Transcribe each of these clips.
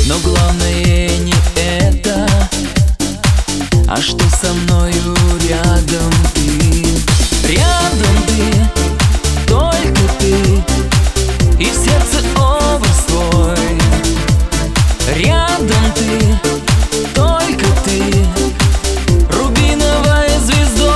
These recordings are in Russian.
Но главное не это, а что со мною рядом ты. Рядом ты, только ты, и в сердце образ твой. Рядом ты, только ты, рубиновой звездой.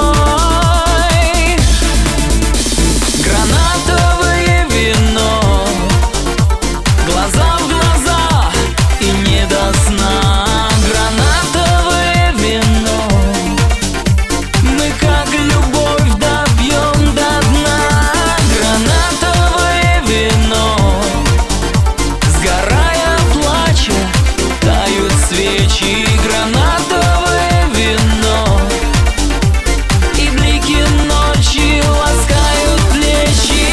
Гранатовое вино, глаза в глаза и не до сна. Гранатовое вино, мы как любовь добьем до дна. Гранатовое вино, сгорая плача, тают свечи. Гранатовое вино, и блики ночи ласкают плечи.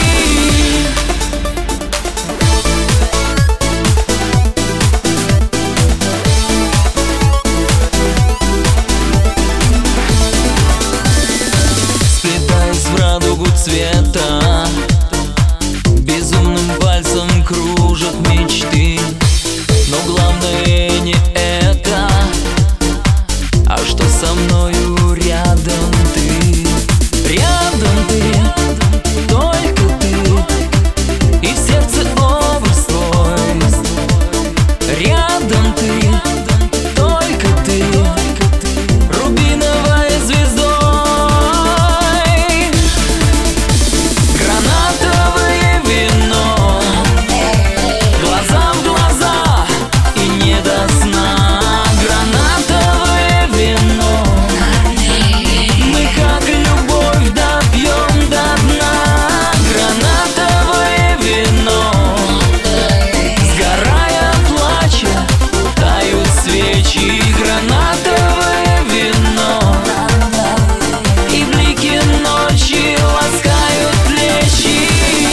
Сплетаясь в радугу цвета, безумным вальсом кружат мечты. Но главное не это, а что со мною рядом ты. Рядом ты, только ты, и в сердце образ твой. Рядом ты, только ты, рубиновой звездой. Гранатовое вино, глаза в глаза и не до сна. Гранатовое вино, мы как любовь добьем до дна. Гранатовое вино, сгорая плача, тают свечи. Гранатовое вино, и блики ночи ласкают плечи.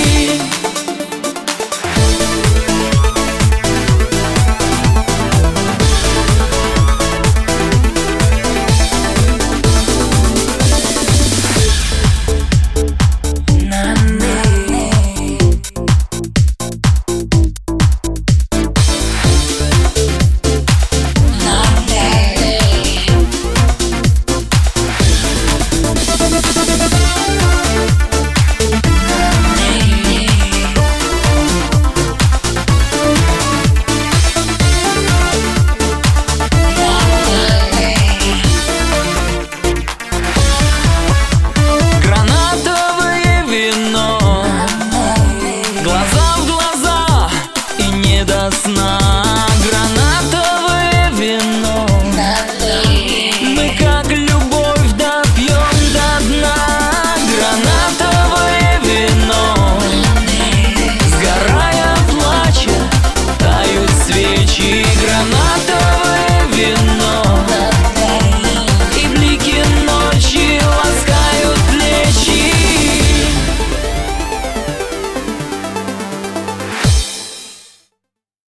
Гранатовое вино, глаза в глаза и не до сна.